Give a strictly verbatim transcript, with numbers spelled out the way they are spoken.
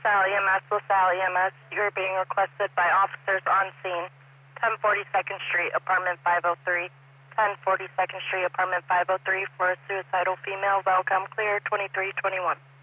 LaSalle E M S, LaSalle E M S. You're being requested by officers on scene. ten forty-second Street, apartment five oh three. ten forty-second Street, apartment five oh three for a suicidal female. Welcome, clear, twenty-three twenty-one.